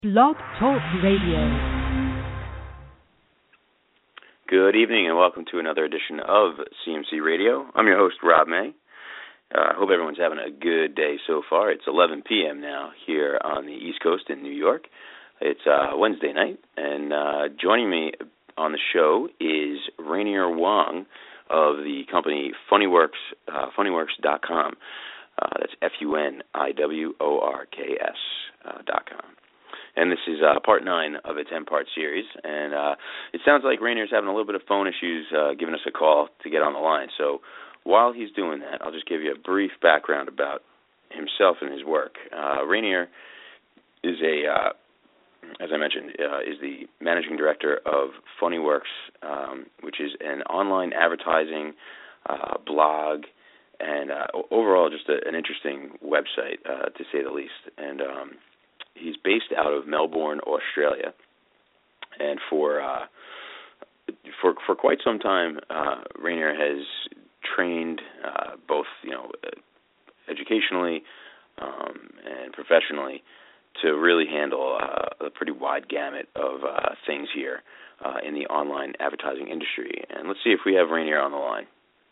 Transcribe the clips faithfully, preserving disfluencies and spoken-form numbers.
Blog Talk Radio. Good evening and welcome to another edition of C M C Radio. I'm your host, Rob May. I uh, hope everyone's having a good day so far. It's eleven p.m. now here on the East Coast in New York. It's uh, Wednesday night, and uh, joining me on the show is Rainier Wong of the company Funnyworks, uh, funnyworks dot com. Uh, that's F U N I W O R K S uh, dot com. And this is uh, part nine of a ten-part series. And uh, it sounds like Rainier's having a little bit of phone issues uh, giving us a call to get on the line. So while he's doing that, I'll just give you a brief background about himself and his work. Uh, Rainier is a, uh, as I mentioned, uh, is the managing director of Funnyworks, um, which is an online advertising uh, blog and uh, overall just a, an interesting website, uh, to say the least. And um he's based out of Melbourne, Australia, and for uh, for for quite some time, uh, Rainier has trained uh, both, you know, educationally um, and professionally to really handle uh, a pretty wide gamut of uh, things here uh, in the online advertising industry. And let's see if we have Rainier on the line.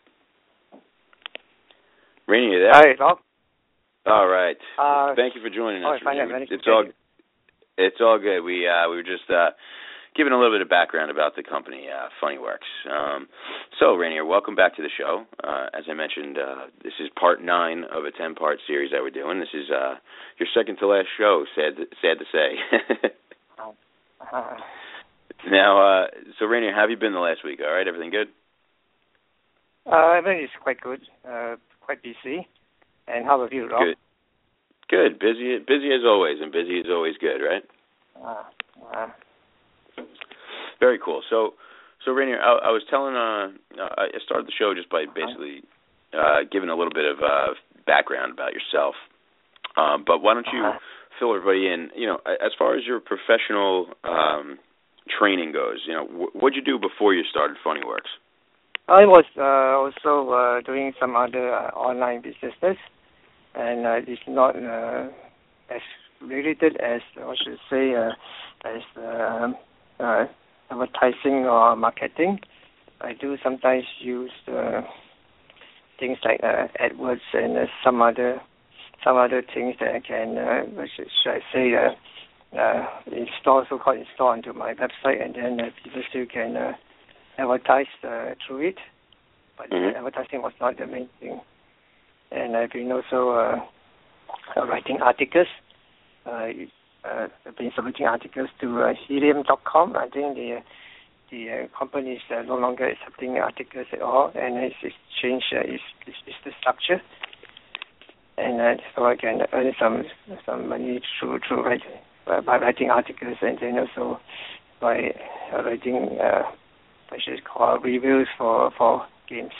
Rainier, you there? Hi, Rob. All right. Uh, Thank you for joining oh, us. I find that very it's all it's all good. We uh, we were just uh, giving a little bit of background about the company, uh, Funnyworks. Um, so, Rainier, welcome back to the show. Uh, as I mentioned, uh, this is part nine of a ten-part series that we're doing. This is uh, your second to last show. Sad, sad to say. uh, now, uh, so Rainier, how have you been the last week? All right, everything good? uh, everything is quite good. Uh, quite busy. And how about you, Rob? Good. Good. Busy, busy as always, and busy is always good, right? Uh, uh, Very cool. So, so Rainier, I, I was telling, uh, I started the show just by basically uh, giving a little bit of uh, background about yourself. Um, but why don't you uh-huh. fill everybody in? You know, as far as your professional um, training goes, you know, wh- what'd you do before you started Funnyworks? I was uh, also uh, doing some other uh, online businesses, and uh, it's not uh, as related as, I should say, uh, as uh, uh, advertising or marketing. I do sometimes use uh, things like uh, AdWords and uh, some other some other things that I can, uh, should, should I say, uh, uh, install, so-called install onto my website, and then uh, people still can uh, advertise uh, through it. But mm-hmm. uh, advertising was not the main thing. And I've been also uh, uh, writing articles. Uh, uh, I've been submitting articles to uh, helium dot com. I think the the uh, company is uh, no longer accepting articles at all, and it's, it's changed uh, its, its, its structure. And uh, so I can earn some some money through through writing, uh, by writing articles, and then also by uh, writing, uh, I should call reviews for for games.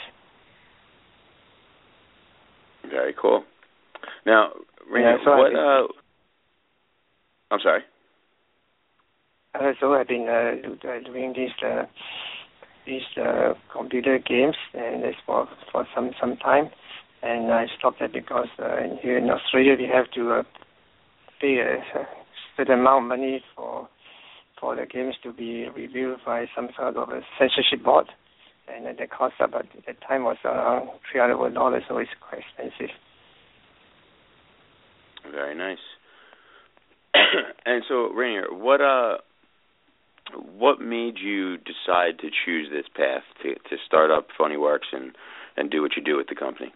Very cool. Now, Rainier, yeah, so what? Uh, I'm sorry. Uh, so I've been uh, do, uh, doing these uh, these uh, computer games, and it's for for some some time, and I stopped that because uh, here in Australia we have to uh, pay a certain amount of money for for the games to be reviewed by some sort of a censorship board, and uh, the cost about the time was around three hundred dollars, so it's quite expensive. Very nice. And so, Rainier, what uh, what made you decide to choose this path to to start up Funnyworks and and do what you do with the company?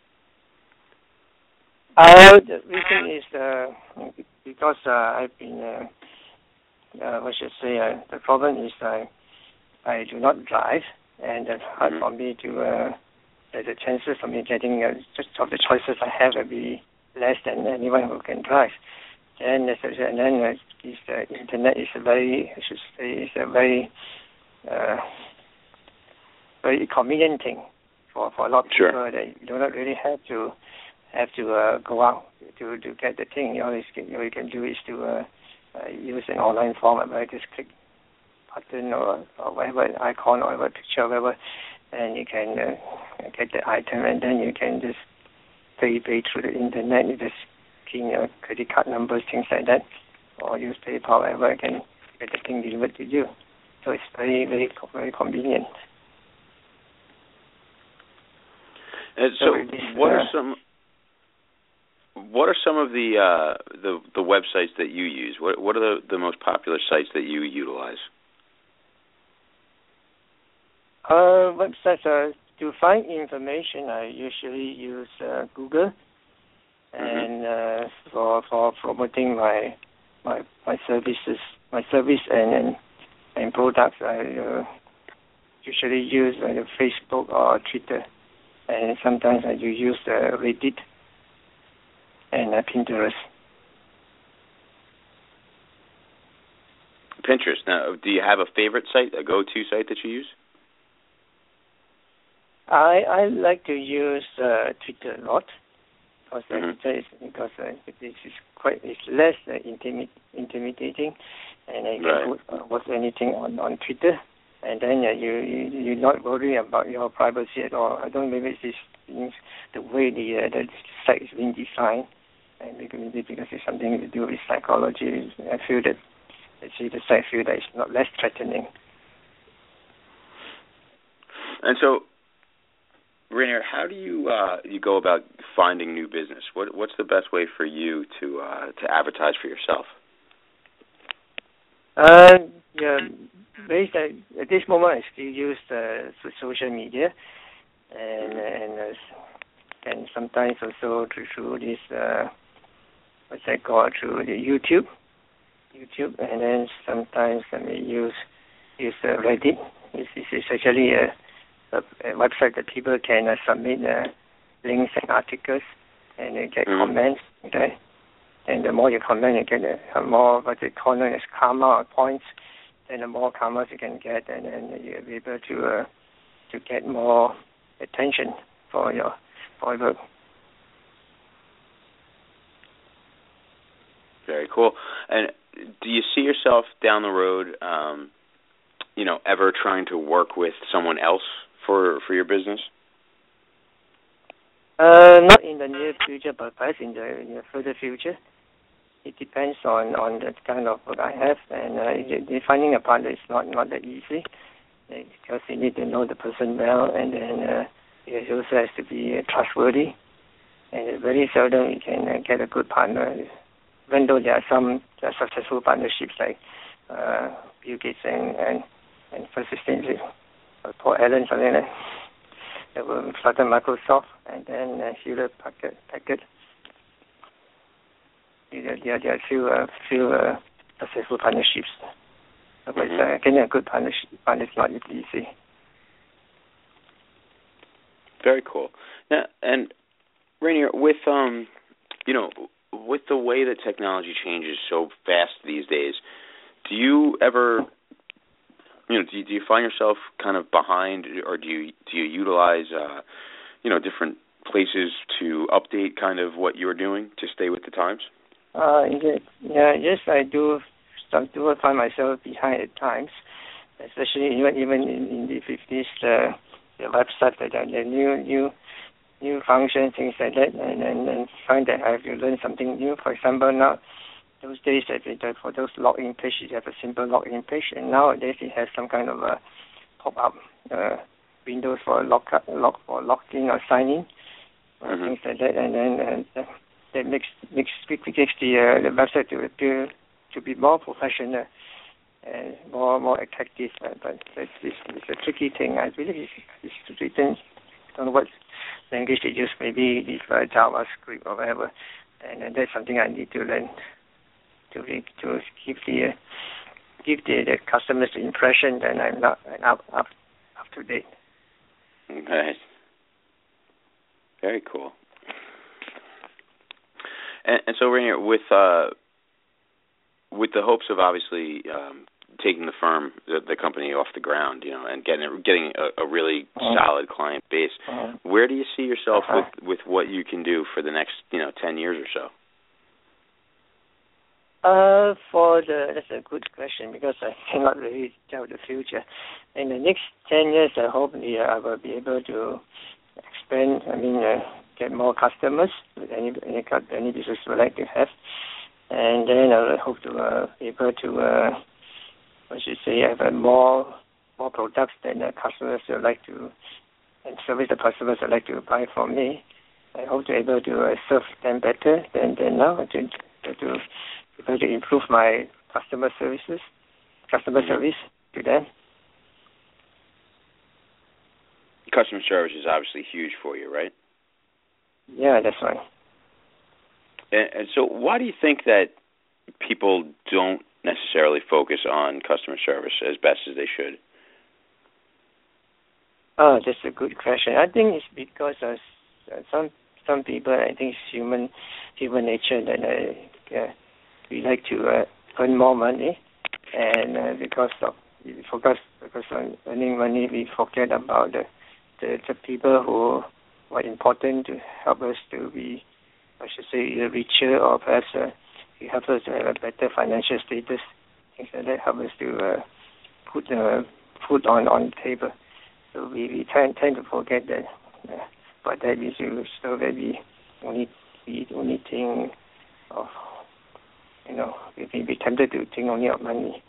Uh, the reason is uh, because uh, I've been, uh, uh, what should I say, uh, the problem is I I do not drive, and it's hard mm-hmm. for me to, uh, the chances of me getting, uh, just of the choices I have will be less than anyone who can drive. And, and then uh, this, uh, internet is a very, I should say, is a very, uh, very convenient thing for, for a lot of sure. people that you do not really have to have to uh, go out to, to get the thing. You know, all you can do is to uh, uh, use an online format where you just click button or, or whatever icon or whatever picture or whatever, and you can uh, get the item, and then you can just pay pay through the internet. You just key in your credit card numbers, things like that. or use PayPal, whatever, I can get the thing delivered to you. So it's very, very, very convenient. And so, so what uh, are some what are some of the uh, the the websites that you use? What what are the, the most popular sites that you utilize? Uh, websites uh, to find information. I usually use uh, Google, and mm-hmm. uh, for for promoting my my my services, my service and and, and products. I uh, usually use uh, Facebook or Twitter, and sometimes I do use uh, Reddit and uh, Pinterest. Pinterest. Now, do you have a favorite site, a go-to site that you use? I I like to use uh, Twitter a lot because mm-hmm. uh, Twitter is because uh, it is quite it's less uh, intimi- intimidating, and I can right. put uh, what's anything on, on Twitter, and then uh, you you you're not worried about your privacy at all. I don't maybe it's things the way the uh, the site is being designed, and because because it's something to do with psychology. I feel that actually the site feel that it's not less threatening. And so, Rainier, how do you uh, you go about finding new business? What what's the best way for you to uh, to advertise for yourself? Uh, yeah, based at, at this moment, I still use uh, social media, and and uh, and sometimes also through, through this uh, what's that called through the YouTube, YouTube, and then sometimes I may use use uh, Reddit. This is actually a A, a website that people can uh, submit uh, links and articles and uh, get mm-hmm. comments. Okay, and the more you comment, you get uh, more what they call known as karma or points. And the more karma you can get, and then you'll be able to uh, to get more attention for your for your work. Very cool. And do you see yourself down the road, um, you know, ever trying to work with someone else for for your business? Uh, not in the near future, but perhaps in the, in the further future. It depends on, on the kind of work I have, and uh, finding a partner is not, not that easy because you need to know the person well, and then uh, it also has to be uh, trustworthy. And very seldom you can uh, get a good partner, even though there are some uh, successful partnerships like uh, Bill Gates and and, and First Extension. Paul Allen, something like that. That started Microsoft, and then uh, Hewlett Packard. Packard. There, there, there are few, uh, few uh, successful partnerships. But mm-hmm. uh, getting a good partnership partner is not easy. Very cool. Now, and Rainier, with um, you know, with the way that technology changes so fast these days, do you ever You know, do you, do you find yourself kind of behind, or do you do you utilize, uh, you know, different places to update kind of what you're doing to stay with the times? Uh, yeah, yes, I do. I do find myself behind at times, especially even even in, in the fifties, uh, the website that are the new new new functions, things like that, and, and and find that I have to learn something new. For example, now. Those days, that for those login pages, you have a simple login page, and nowadays it has some kind of a pop-up uh, windows for log, log for login or sign-in, or mm-hmm. things like that, and then and that makes makes makes the uh, the website to appear to be more professional and more more attractive. Uh, but it's, it's, it's a tricky thing. I believe it's, it's written. I don't know what language they use. Maybe it's uh, JavaScript or whatever, and, and that's something I need to learn. To to give the uh, give the, the customers the impression that I'm not I'm up up up to date. Okay. Very cool. And, and so, Rainier, with uh, with the hopes of obviously um, taking the firm, the, the company off the ground, you know, and getting getting a, a really uh-huh. solid client base, uh-huh. where do you see yourself uh-huh. with with what you can do for the next, you know, ten years or so? Uh, for the that's a good question because I cannot really tell the future. In the next ten years, I hope yeah, I will be able to expand. I mean, uh, get more customers with any any any business would like to have, and then I hope to uh, be able to, uh, I should say, have a more more products that the customers would like to, and service the customers would like to buy from me. I hope to be able to uh, serve them better than, than now, to, to, to be able to improve my customer services, customer service to them. Customer service is obviously huge for you, right? Yeah, that's right. And, and so why do you think that people don't necessarily focus on customer service as best as they should? Oh, that's a good question. I think it's because of some some people, I think it's human human nature that uh, uh, we like to uh, earn more money, and uh, because of we focus because on earning money, we forget about the the, the people who are important to help us to be, I should say, either richer or perhaps uh, help us to have a better financial status. Things like that help us to uh, put uh, food on on the table. So we, we tend, tend to forget that, uh, but that is so that we only we only think of, you know, we we be tempted to think only of money.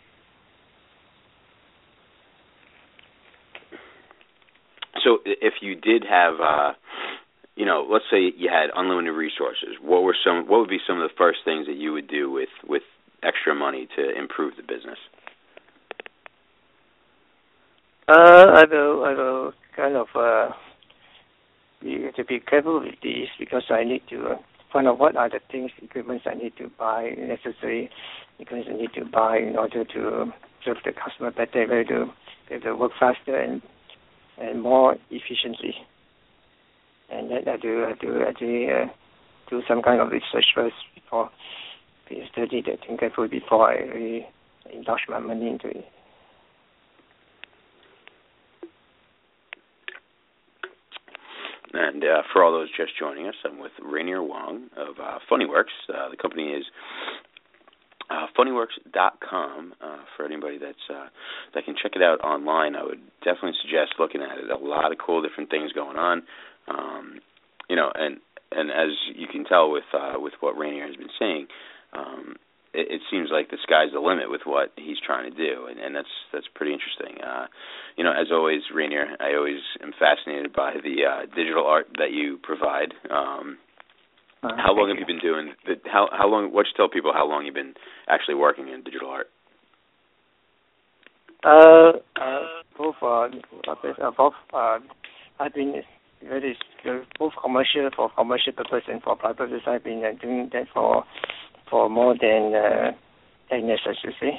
So if you did have, uh, you know, let's say you had unlimited resources, what were some? What would be some of the first things that you would do with, with extra money to improve the business? Uh, I will, I will kind of uh, be, to be careful with this because I need to uh, find out what are the things, equipments I need to buy, necessary equipments I need to buy in order to serve the customer better, able to, able to work faster and and more efficiently. And then I have to, I have to actually uh, do some kind of research first before, study the thing carefully before I really indulge my money into it. And uh, for all those just joining us, I'm with Rainier Wong of uh, Funnyworks. Uh, the company is uh, funnyworks dot com. Uh, for anybody that's uh, that can check it out online, I would definitely suggest looking at it. A lot of cool different things going on. Um, you know, and and as you can tell with uh, with what Rainier has been saying, um, it, it seems like the sky's the limit with what he's trying to do, and, and that's that's pretty interesting. Uh, you know, as always, Rainier, I always am fascinated by the uh, digital art that you provide. Um, uh, how long have you, you been doing? The, how how long? Why don't you tell people how long you've been actually working in digital art? Uh, uh both uh, both uh, I've been very both commercial for commercial purpose and for private purpose. I've been uh, doing that for for more than uh, ten years, I should say.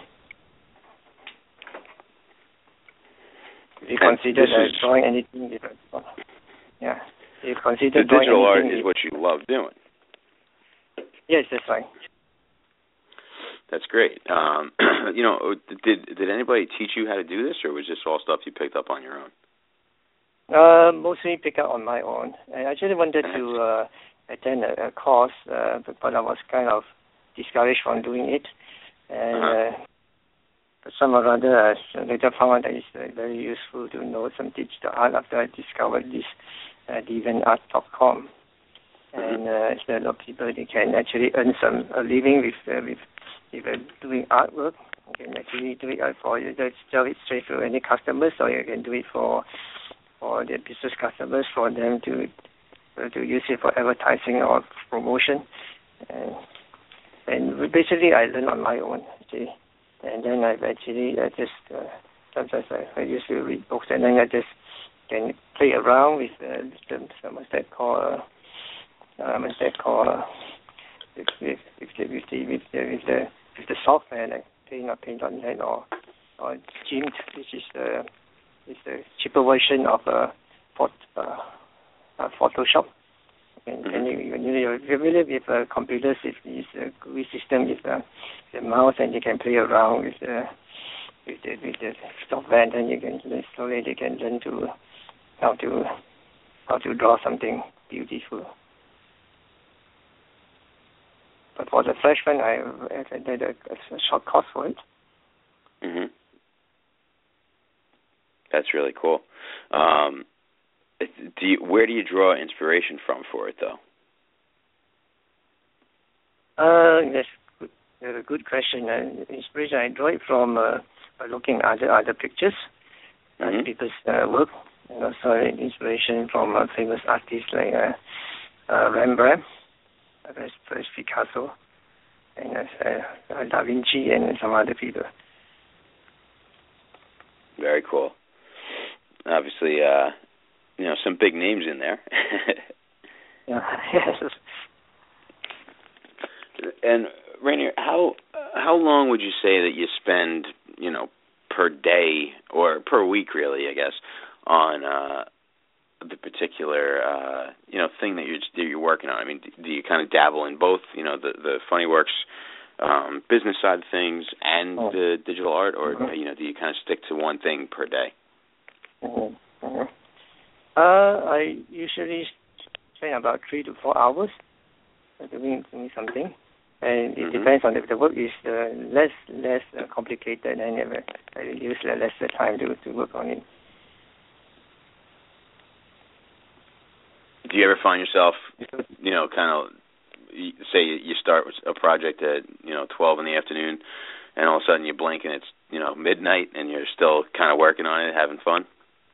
If you and consider uh, drawing anything different, yeah. If you consider the digital art is what you love doing. Yes, that's right. That's great. Um, you know, did did anybody teach you how to do this, or was this all stuff you picked up on your own? Uh, mostly picked up on my own. I actually wanted to uh, attend a, a course, uh, but, but I was kind of discouraged from doing it. And uh-huh. uh, some or other, I later found out that it's uh, very useful to know some digital art after I discovered this uh, deviant art dot com. And uh, it's a lot of people, they can actually earn some a living with uh, with, with uh, doing artwork. You can actually do it for you, just sell it straight to any customers, or you can do it for for the business customers, for them to uh, to use it for advertising or promotion. And, and basically, I learned on my own, actually. And then I've actually uh, just, uh, sometimes I, I used to read books, and then I just can play around with uh, the, what's that called, uh, um, what's that called, uh, with, with, with, the, with, the, with, the, with, the, with the software, like playing a paint on that, or, or Gimp, which is the, is the cheaper version of uh, for, uh, uh, Photoshop. And, mm-hmm. and you, you, you're familiar with uh, computers, if it's a G U I system with uh, the mouse, and you can play around with the with the, with the software, and then you can slowly they can learn to how to how to draw something beautiful. But for the freshman, I, I did a, a short course for it. Mm-hmm. That's really cool. Um, do you, where do you draw inspiration from for it, though? Uh, that's good. That's a good question. Uh, inspiration I draw it from uh, by looking at other other pictures, Mm-hmm. other people's uh, work, and also inspiration from uh, famous artists like uh, uh, Rembrandt, uh, first Picasso, and uh, uh, Da Vinci, and some other people. Very cool. Obviously, uh, you know, some big names in there. Yeah. Yes. And Rainier, how how long would you say that you spend, you know, per day or per week, really, I guess, on uh, the particular, uh, you know, thing that you're that you're working on? I mean, do you kind of dabble in both, you know, the the Funnyworks um, business side of things and Oh. the digital art, or Mm-hmm. you know, do you kind of stick to one thing per day? Mm-hmm. Mm-hmm. Uh, I usually spend about three to four hours doing, doing something, and it Mm-hmm. depends on if the work is uh, less less uh, complicated, and uh, I use less time to to work on it. Do you ever find yourself, you know, kind of, say you start with a project at, you know, twelve in the afternoon, and all of a sudden you blink and it's, you know, midnight, and you're still kind of working on it, having fun?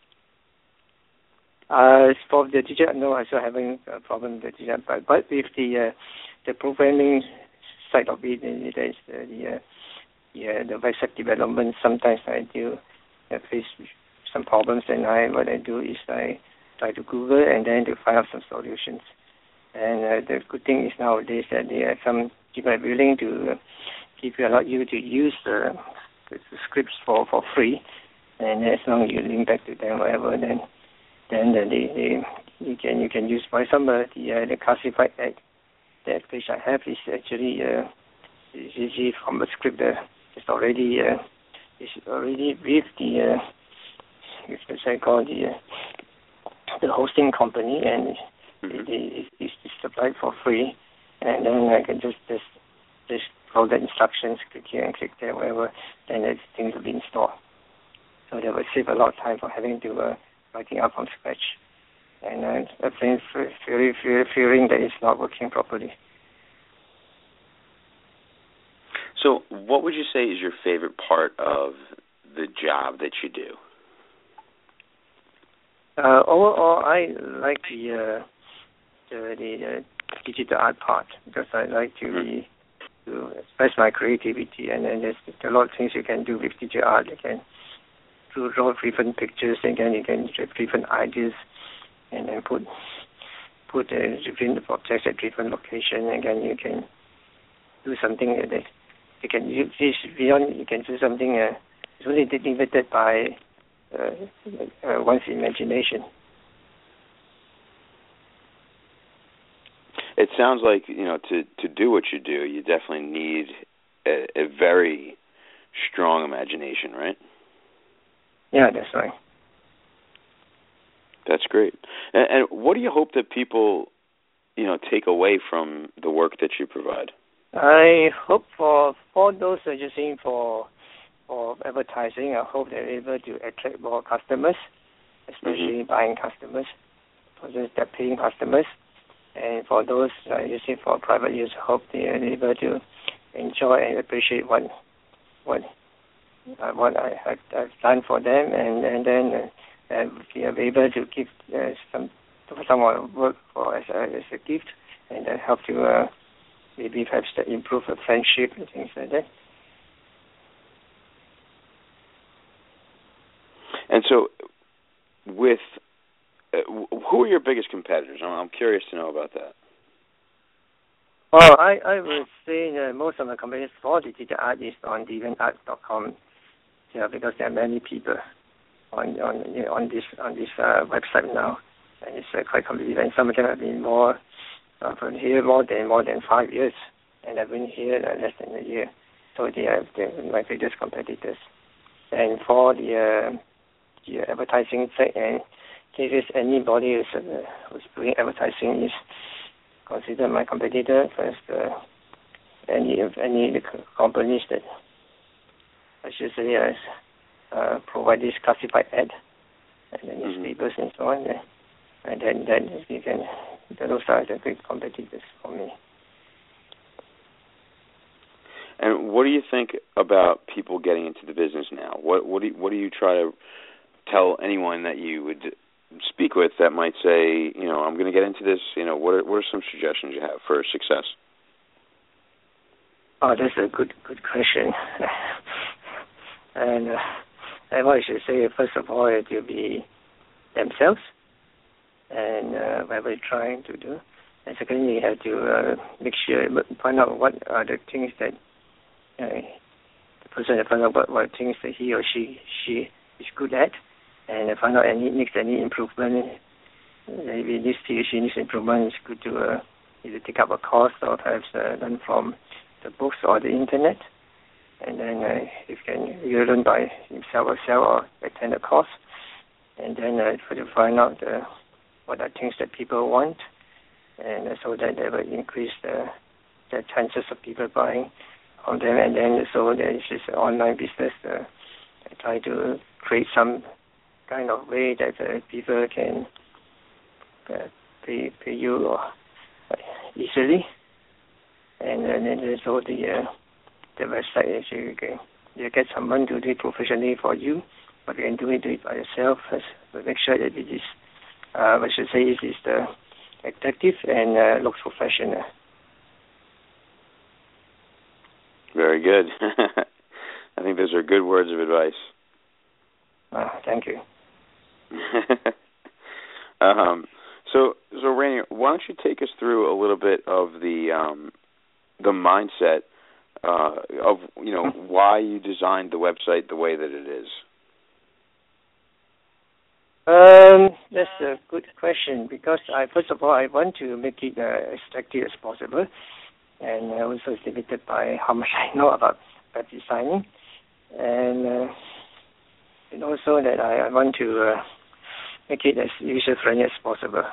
Uh, for the digital, no, I'm still having a problem with the digital, but, but with the uh, the programming side of it, uh, there's uh, the uh, yeah, the website development. Sometimes I do uh, face some problems, and I what I do is I try to Google and then to find out some solutions. And uh, the good thing is nowadays that there are some people are willing to uh, give you allow you to use the, the scripts for, for free, and as long as you link back to them, whatever, then then uh, they, they you can you can use. For example, the uh, the classified ad that page I have is actually uh, is easy from the script. Uh, it's already uh, it's already with the uh, with the so-called the uh, the hosting company, and Mm-hmm. it, it, it's supplied for free, and then I can just just just follow the instructions, click here and click there, whatever, then the things will be installed. So that will save a lot of time for having to uh, writing up from scratch, and uh, feeling feeling feeling that it's not working properly. So, what would you say is your favorite part of the job that you do? Uh, overall, I like the uh, the, the uh, digital art part because I like to be, to express my creativity, and then there's a lot of things you can do with digital art. You can draw different pictures, and then you can have different ideas, and then put put uh, different objects at different locations, and then you can do something that you can use beyond. You can do something. Uh, it's only limited by uh, uh, one's imagination. It sounds like, you know, to, to do what you do, you definitely need a, a very strong imagination, right? Yeah, that's right. That's great. And, and what do you hope that people, you know, take away from the work that you provide? I hope for for those that are using for for advertising, I hope they're able to attract more customers, especially mm-hmm. buying customers, for those that are paying customers. And for those uh, using for private use, I hope they are able to enjoy and appreciate what what uh, what I have I've done for them, and and then uh, uh, be able to give uh, some some work for as a, as a gift, and uh, help to uh, maybe perhaps to improve a friendship and things like that. And so, with Uh, who are your biggest competitors? I'm, I'm curious to know about that. Well, I, I would say that most of the competitors for digital art is on deviantart dot com, yeah, because there are many people on on you know, on this on this uh, website now, and it's uh, quite competitive. And some of them have been more uh, been here more than more than five years, and I've been here uh, less than a year. So they are they're my biggest competitors. And for the uh, the advertising side, and if there's anybody who's, uh, who's doing advertising is considered my competitor. First, uh, any any companies that I should say uh, uh, provide this classified ad and then newspapers mm-hmm. and so on, uh, and then then you can those are the great competitors for me. And what do you think about people getting into the business now? What what do you, what do you try to tell anyone that you would speak with that might say, you know, I'm going to get into this? You know, what are, what are some suggestions you have for success? Oh, that's a good good question. and, uh, and what I should say, first of all, it will be themselves and uh, what we're trying to do. And secondly, you have to uh, make sure, find out what are the things that uh, the person has find out what, what things that he or she she is good at, and find out any needs any improvement. Maybe this he or she needs improvement. It's good to uh, either take up a course or perhaps uh, learn from the books or the internet. And then uh, you can either learn by himself or herself or attend a course. And then uh, for to find out uh, what are things that people want, and uh, so that they will increase the, the chances of people buying on them. And then so there is this online business. Uh, try to create some kind of way that uh, people can uh, pay pay you uh, easily. And uh, then there's all the uh, the website. Actually, you can you get someone to do it professionally for you, but you can do it, do it by yourself. But make sure that it is, uh, I should say, it is the attractive and uh, looks professional. Very good. I think those are good words of advice. Uh, thank you. um, so, so Rainier, why don't you take us through a little bit of the um, the mindset uh, of you know why you designed the website the way that it is? Um, that's a good question because I first of all I want to make it uh, as attractive as possible, and I also it's limited by how much I know about web designing, and uh, and also that I, I want to uh, make it as user friendly as possible.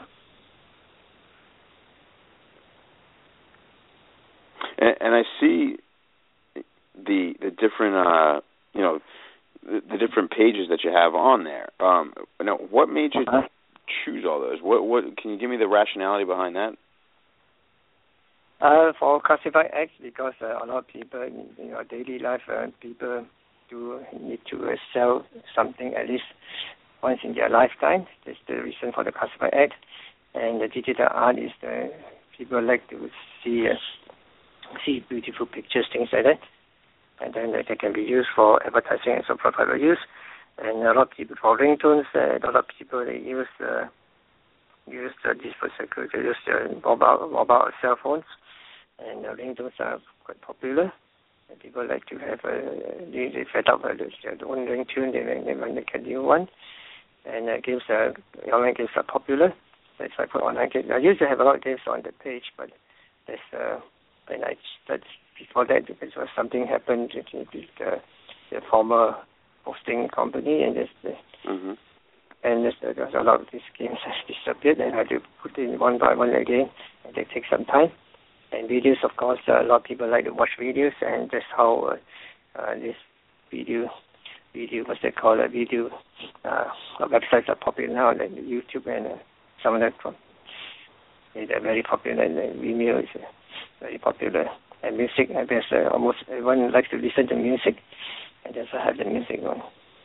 And, and I see the the different uh, you know. The, the different pages that you have on there. Um, now, what made you uh-huh. choose all those? What, what can you give me the rationality behind that? Uh, for classified ads, because uh, a lot of people in, in our daily life, uh, people do need to uh, sell something at least once in their lifetime. That's the reason for the classified ad. And the digital art is the people like to see uh, see beautiful pictures, things like that. And then uh, they can be used for advertising and so for private use. And a lot of people for ringtones, uh, a lot of people they use uh, use uh, this for security, use their mobile mobile cell phones, and uh, ringtones are quite popular. And people like to have uh, they, they set up uh, their own ringtone. They they might make a new one, and uh, games uh, online games are popular. That's why I put online games. I used to have a lot of games on the page, but there's uh, when I started. Before that, because something happened with the, the former hosting company, and there's the, mm-hmm. and there's, there's a lot of these games has disappeared, and I had to put in one by one again, and they take some time. And videos, of course, uh, a lot of people like to watch videos, and that's how uh, uh, this video, video, what's they call it, video uh, websites are popular now, like YouTube and uh, some of them. They're very popular, and uh, Vimeo is uh, very popular. And music, I guess uh, almost everyone likes to listen to music, and just have the music on.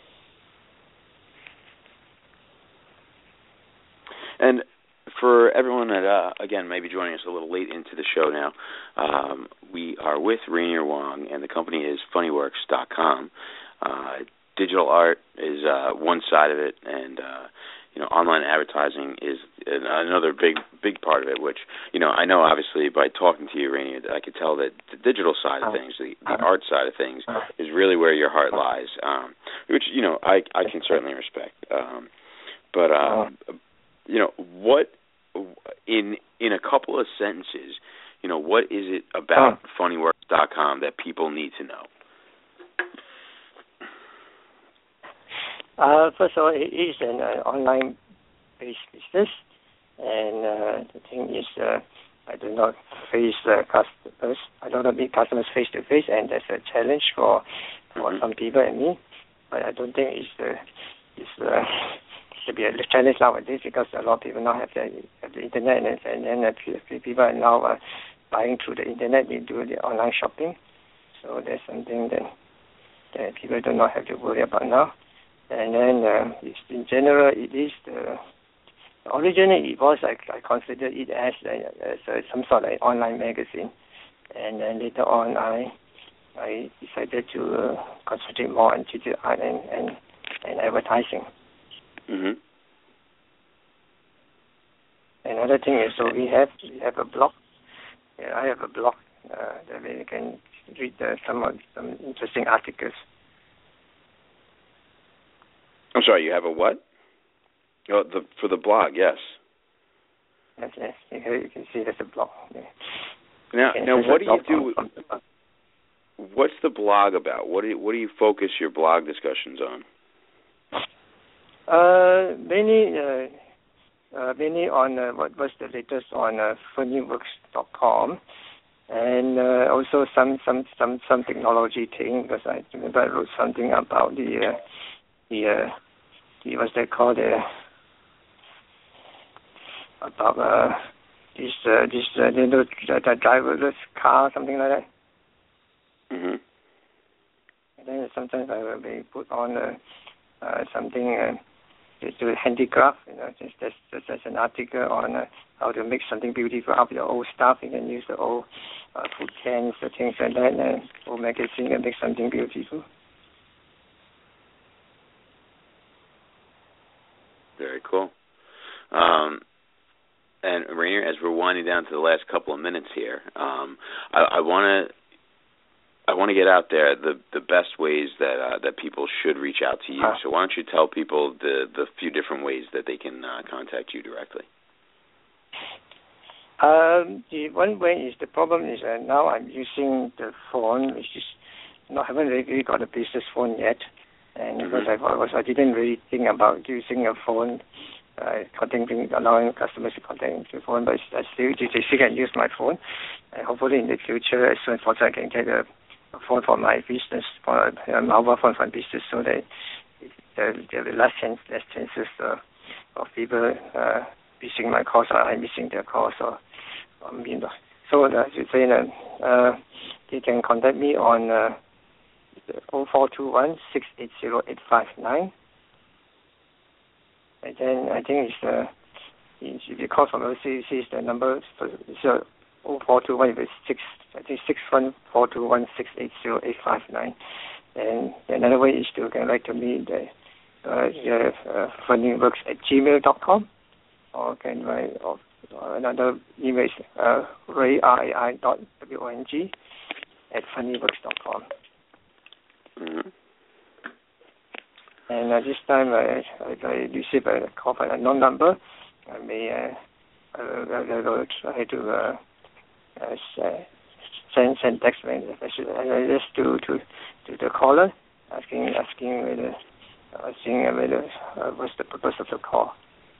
And for everyone that, uh, again, may be joining us a little late into the show now, um, we are with Rainier Wong, and the company is funnyworks dot com. Uh, digital art is uh, one side of it, and uh, you know, online advertising is another big, big part of it, which, you know, I know obviously by talking to you, Rainier, that I could tell that the digital side of things, the, the art side of things, is really where your heart lies, um, which, you know, I, I can certainly respect. Um, but, uh, you know, what, in in a couple of sentences, you know, what is it about funnyworks dot com that people need to know? Uh, first of all, it is an uh, online-based business, and uh, the thing is, uh, I do not face uh, customers. I do not meet customers face to face, and that's a challenge for for mm-hmm. some people and me. But I don't think it's uh, it's uh, to be a challenge nowadays because a lot of people now have the have the internet, and and then uh, people are now uh, buying through the internet. They do the online shopping. So that's something that, that people do not have to worry about now. And then uh, it's, in general, it is the originally it was I, I considered it as, a, as a, some sort of online magazine, and then later on I I decided to uh, concentrate more on digital art and, and, and advertising. Mm-hmm. Another thing is, so we have we have a blog. Yeah, I have a blog uh, that you can read uh, some some interesting articles. I'm sorry, you have a what? Oh, the for the blog, yes. Yes, yes. Here you can see there's a blog. Yeah. Now, and now, what do you do? From, from the what's the blog about? What do you, what do you focus your blog discussions on? Uh, mainly. Uh, Uh, mainly on uh, what was the latest on uh, funnyworks dot com, and uh, also some, some, some, some technology thing, because I remember I wrote something about the uh, the uh, the what's that called the about uh, this uh, this uh, you know, the, the driverless car, something like that. Mm-hmm. And then sometimes I will be put on uh, uh, something. Uh, to handicraft, you know, just that's, that's, that's an article on uh, how to make something beautiful out of your old stuff. You can use the old uh, food cans, the things like that, and old magazine and make something beautiful. Very cool. Um, and Rainier, as we're winding down to the last couple of minutes here, um, I want to I want to get out there the the best ways that uh, that people should reach out to you. Uh, so why don't you tell people the the few different ways that they can uh, contact you directly? Um, the one way is the problem is uh, now I'm using the phone, which is not haven't really got a business phone yet, and Mm-hmm. because I was I didn't really think about using a phone, uh, contacting allowing customers to contact the phone, but I still they still can use my phone, and hopefully in the future as soon as possible I can get a A phone for my business, for a mobile phone for my business, so that there will be less chance, less chances uh, of people uh, missing my calls or I missing their calls. Or, or you know. So uh, as you say, uh, uh, they can contact me on uh, oh four two one, six eight zero, eight five nine. And then I think it's uh, if you call from overseas, it's the number for so oh four two one is six. I think six one four two one six eight zero eight five nine, and another way is to can write to me the uh, uh, funnyworks at gmail dot com, or can write or, or another email is uh, ray r a i dot w o n g at funnyworks dot com. Mm-hmm. And uh, this time I, I, I received a call from a known number. I may uh, I, I, I will try to uh, uh, send send text message just to to to the caller, asking asking whether asking whether uh, what's the purpose of the call,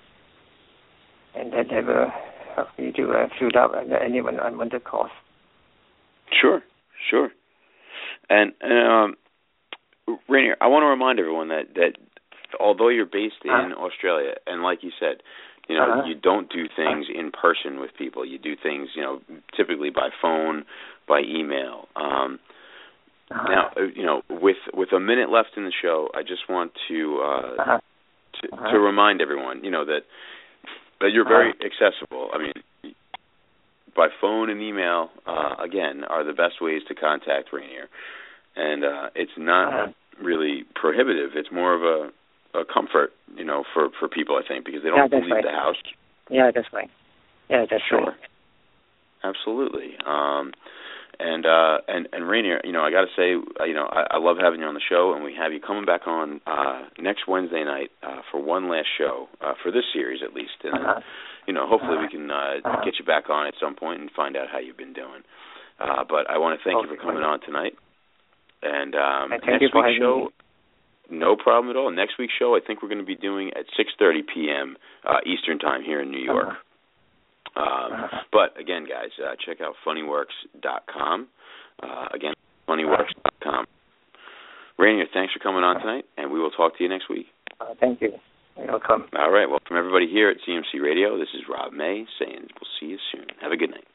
and that they will help me to uh, fill out anyone I want to call. Sure, sure. And, and um, Rainier, I want to remind everyone that that although you're based in uh, Australia, and like you said, you know, uh-huh. you don't do things in person with people. You do things, you know, typically by phone, by email. Um, uh-huh. Now, you know, with with a minute left in the show, I just want to uh, uh-huh. to, uh-huh. to remind everyone, you know, that that you're very uh-huh. accessible. I mean, by phone and email, uh, again, are the best ways to contact Rainier, and uh, it's not uh-huh. really prohibitive. It's more of a a comfort, you know, for, for people, I think, because they don't yeah, leave right. the house. Yeah, that's right. Yeah, that's sure. right. Absolutely. Um, and uh, and and Rainier, you know, I got to say, uh, you know, I, I love having you on the show, and we have you coming back on uh, next Wednesday night uh, for one last show uh, for this series, at least. And uh-huh. you know, hopefully uh-huh. we can uh, uh-huh. get you back on at some point and find out how you've been doing. Uh, but I want to thank okay, you for coming right. on tonight. And um, and thank next you for week's show. Me. No problem at all. Next week's show, I think we're going to be doing at six thirty p.m. Uh, Eastern Time here in New York. Uh-huh. Um, uh-huh. But, again, guys, uh, check out funnyworks dot com. Uh, again, funnyworks dot com. Rainier, thanks for coming on tonight, and we will talk to you next week. Uh, thank you. You're welcome. All right. Well, from everybody here at C M C Radio, this is Rob May saying we'll see you soon. Have a good night.